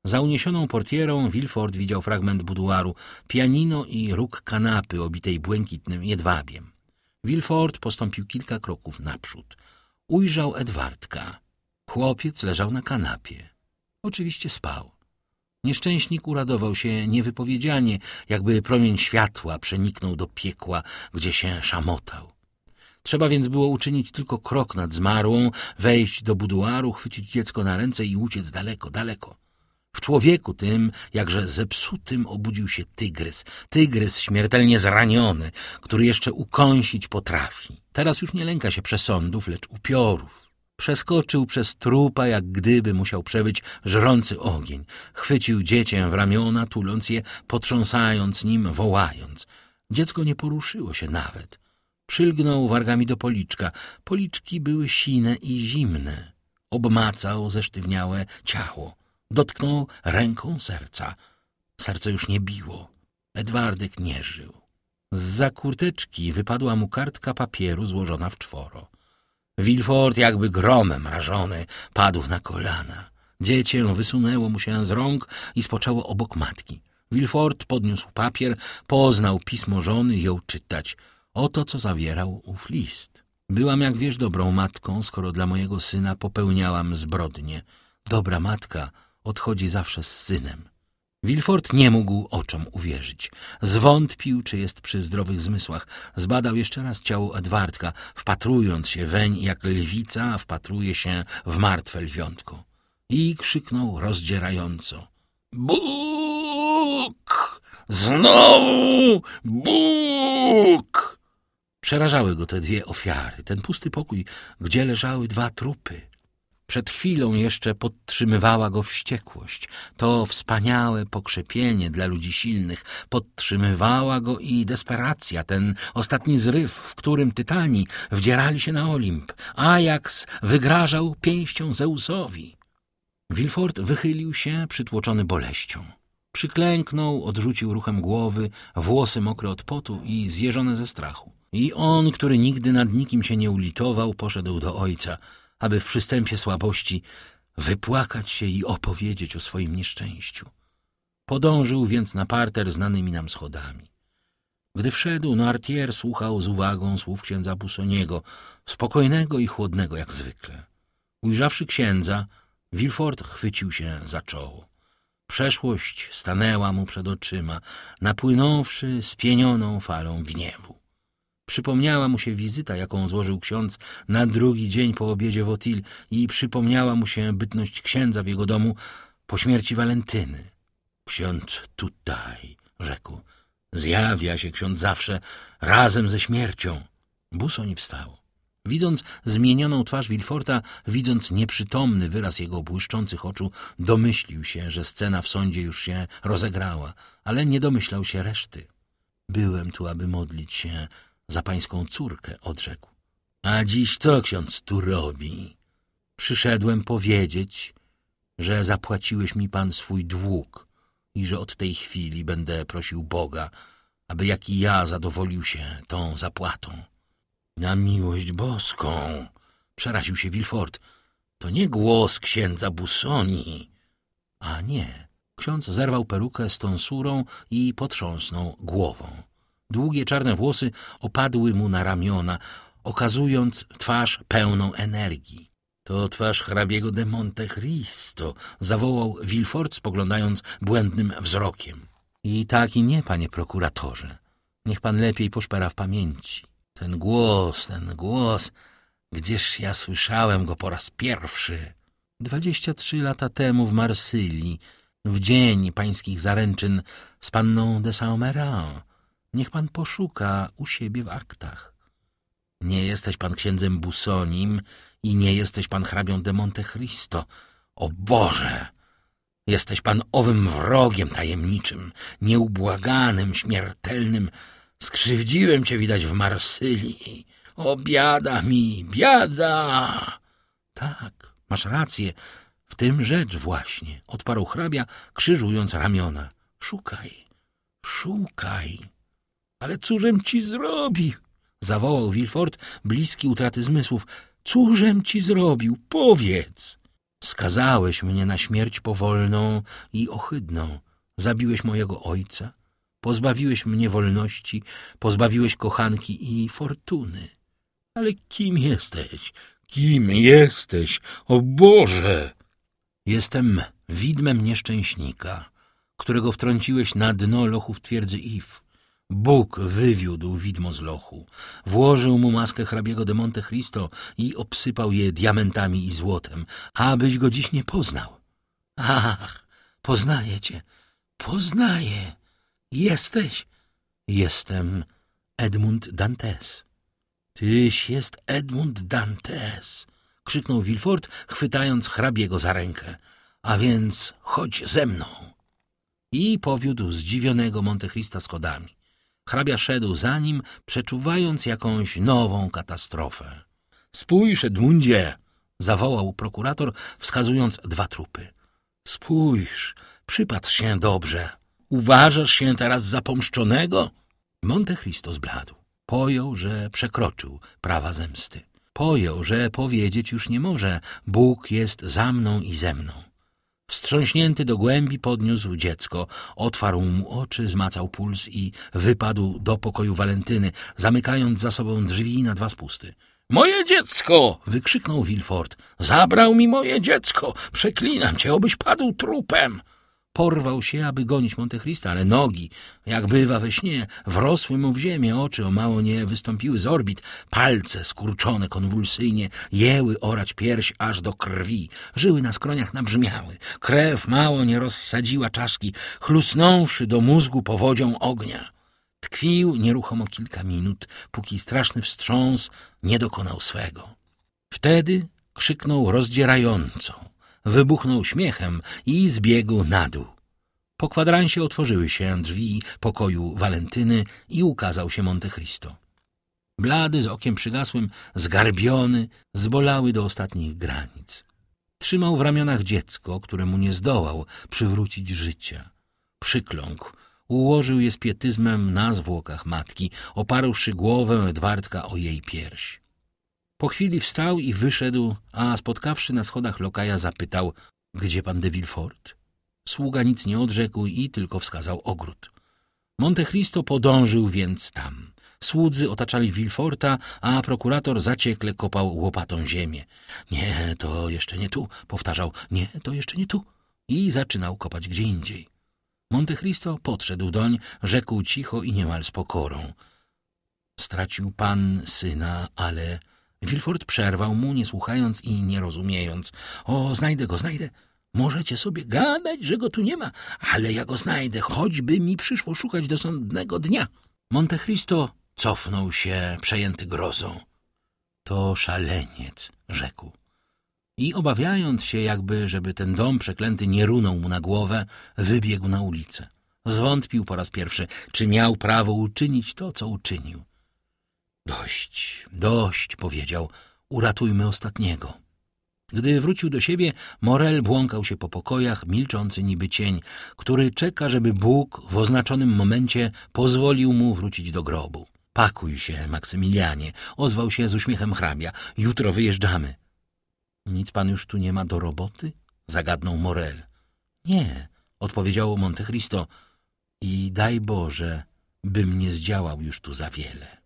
Za uniesioną portierą Villefort widział fragment buduaru, pianino i róg kanapy obitej błękitnym jedwabiem. Villefort postąpił kilka kroków naprzód. Ujrzał Edwardka. Chłopiec leżał na kanapie. Oczywiście spał. Nieszczęśnik uradował się niewypowiedzianie, jakby promień światła przeniknął do piekła, gdzie się szamotał. Trzeba więc było uczynić tylko krok nad zmarłą, wejść do buduaru, chwycić dziecko na ręce i uciec daleko, daleko. W człowieku tym, jakże zepsutym, obudził się tygrys śmiertelnie zraniony, który jeszcze ukąsić potrafi. Teraz już nie lęka się przesądów, lecz upiorów. Przeskoczył przez trupa, jak gdyby musiał przebyć żrący ogień. Chwycił dziecię w ramiona, tuląc je, potrząsając nim, wołając. Dziecko nie poruszyło się nawet. Przylgnął wargami do policzka. Policzki były sine i zimne. Obmacał zesztywniałe ciało. Dotknął ręką serca. Serce już nie biło. Edwardek nie żył. Zza kurteczki wypadła mu kartka papieru złożona w czworo. Villefort, jakby gromem rażony, padł na kolana. Dziecię wysunęło mu się z rąk i spoczęło obok matki. Villefort podniósł papier, poznał pismo żony i jął czytać. Oto, co zawierał ów list. Byłam, jak wiesz, dobrą matką, skoro dla mojego syna popełniałam zbrodnię. Dobra matka odchodzi zawsze z synem. Villefort nie mógł oczom uwierzyć. Zwątpił, czy jest przy zdrowych zmysłach. Zbadał jeszcze raz ciało Edwardka, wpatrując się weń, jak lwica wpatruje się w martwe lwiątko. I krzyknął rozdzierająco. Bóg! Znowu Bóg! Przerażały go te dwie ofiary, ten pusty pokój, gdzie leżały dwa trupy. Przed chwilą jeszcze podtrzymywała go wściekłość. To wspaniałe pokrzepienie dla ludzi silnych. Podtrzymywała go i desperacja, ten ostatni zryw, w którym tytani wdzierali się na Olimp. Ajax wygrażał pięścią Zeusowi. Villefort wychylił się, przytłoczony boleścią. Przyklęknął, odrzucił ruchem głowy, włosy mokre od potu i zjeżone ze strachu. I on, który nigdy nad nikim się nie ulitował, poszedł do ojca, aby w przystępie słabości wypłakać się i opowiedzieć o swoim nieszczęściu. Podążył więc na parter znanymi nam schodami. Gdy wszedł, Noirtier słuchał z uwagą słów księdza Bussoniego, spokojnego i chłodnego jak zwykle. Ujrzawszy księdza, Villefort chwycił się za czoło. Przeszłość stanęła mu przed oczyma, napłynąwszy spienioną falą gniewu. Przypomniała mu się wizyta, jaką złożył ksiądz na drugi dzień po obiedzie w Auteuil i przypomniała mu się bytność księdza w jego domu po śmierci Walentyny. Ksiądz tutaj, rzekł. Zjawia się ksiądz zawsze razem ze śmiercią. Busoni wstał. Widząc zmienioną twarz Villeforta, widząc nieprzytomny wyraz jego błyszczących oczu, domyślił się, że scena w sądzie już się rozegrała, ale nie domyślał się reszty. Byłem tu, aby modlić się za pańską córkę, odrzekł. A dziś co ksiądz tu robi? Przyszedłem powiedzieć, że zapłaciłeś mi pan swój dług i że od tej chwili będę prosił Boga, aby jak i ja zadowolił się tą zapłatą. Na miłość boską, przeraził się Villefort. To nie głos księdza Bussoni. A nie. Ksiądz zerwał perukę z tonsurą i potrząsnął głową. Długie czarne włosy opadły mu na ramiona, okazując twarz pełną energii. To twarz hrabiego de Monte Cristo, zawołał Villefort, spoglądając błędnym wzrokiem. I tak i nie, panie prokuratorze. Niech pan lepiej poszpera w pamięci. Ten głos, gdzież ja słyszałem go po raz pierwszy? 23 lata temu w Marsylii, w dzień pańskich zaręczyn z panną de Saint-Méran. Niech pan poszuka u siebie w aktach. Nie jesteś pan księdzem Bussonim i nie jesteś pan hrabią de Monte Cristo. O Boże! Jesteś pan owym wrogiem tajemniczym, nieubłaganym, śmiertelnym. Skrzywdziłem cię, widać, w Marsylii. O, biada mi, biada! Tak, masz rację, w tym rzecz właśnie, odparł hrabia, krzyżując ramiona. Szukaj. Ale cóżem ci zrobił? Zawołał Villefort, bliski utraty zmysłów. Cóżem ci zrobił? Powiedz. Skazałeś mnie na śmierć powolną i ohydną. Zabiłeś mojego ojca, pozbawiłeś mnie wolności, pozbawiłeś kochanki i fortuny. Ale kim jesteś? Kim jesteś? O Boże! Jestem widmem nieszczęśnika, którego wtrąciłeś na dno lochu w twierdzy If. Bóg wywiódł widmo z lochu, włożył mu maskę hrabiego de Monte Cristo i obsypał je diamentami i złotem, abyś go dziś nie poznał. Ach, poznaję cię, poznaję. Jesteś? Jestem Edmund Dantes. Tyś jest Edmund Dantes, krzyknął Villefort, chwytając hrabiego za rękę. A więc chodź ze mną. I powiódł zdziwionego Montecrista schodami. Hrabia szedł za nim, przeczuwając jakąś nową katastrofę. Spójrz, Edmundzie! Zawołał prokurator, wskazując 2 trupy. Spójrz, przypatrz się dobrze. Uważasz się teraz za pomszczonego? Montecristo zbladł. Pojął, że przekroczył prawa zemsty. Pojął, że powiedzieć już nie może. Bóg jest za mną i ze mną. Wstrząśnięty do głębi podniósł dziecko, otwarł mu oczy, zmacał puls i wypadł do pokoju Walentyny, zamykając za sobą drzwi na 2 spusty. Moje dziecko! Wykrzyknął Villefort. Zabrał mi moje dziecko! Przeklinam cię, obyś padł trupem! Porwał się, aby gonić Montecrista, ale nogi, jak bywa we śnie, wrosły mu w ziemię, oczy o mało nie wystąpiły z orbit, palce skurczone konwulsyjnie jęły orać pierś aż do krwi, żyły na skroniach nabrzmiały, krew mało nie rozsadziła czaszki, chlusnąwszy do mózgu powodzią ognia. Tkwił nieruchomo kilka minut, póki straszny wstrząs nie dokonał swego. Wtedy krzyknął rozdzierająco. Wybuchnął śmiechem i zbiegł na dół. Po kwadransie otworzyły się drzwi pokoju Walentyny i ukazał się Montecristo. Blady, z okiem przygasłym, zgarbiony, zbolały do ostatnich granic. Trzymał w ramionach dziecko, któremu nie zdołał przywrócić życia. Przykląkł, ułożył je z pietyzmem na zwłokach matki, oparłszy głowę Edwardka o jej pierś. Po chwili wstał i wyszedł, a spotkawszy na schodach lokaja zapytał, gdzie pan de Villefort? Sługa nic nie odrzekł i tylko wskazał ogród. Montecristo podążył więc tam. Słudzy otaczali Villeforta, a prokurator zaciekle kopał łopatą ziemię. Nie, to jeszcze nie tu, powtarzał, nie, to jeszcze nie tu. I zaczynał kopać gdzie indziej. Montecristo podszedł doń, rzekł cicho i niemal z pokorą. Stracił pan syna, ale... Villefort przerwał mu, nie słuchając i nie rozumiejąc. O, znajdę go, znajdę. Możecie sobie gadać, że go tu nie ma, ale ja go znajdę, choćby mi przyszło szukać do sądnego dnia. Montecristo cofnął się, przejęty grozą. To szaleniec, rzekł. I obawiając się jakby, żeby ten dom przeklęty nie runął mu na głowę, wybiegł na ulicę. Zwątpił po raz pierwszy, czy miał prawo uczynić to, co uczynił. Dość, dość, powiedział, uratujmy ostatniego. Gdy wrócił do siebie, Morel błąkał się po pokojach, milczący niby cień, który czeka, żeby Bóg w oznaczonym momencie pozwolił mu wrócić do grobu. Pakuj się, Maksymilianie, ozwał się z uśmiechem hrabia. Jutro wyjeżdżamy. Nic pan już tu nie ma do roboty? Zagadnął Morel. Nie, odpowiedział Montecristo. I daj Boże, bym nie zdziałał już tu za wiele.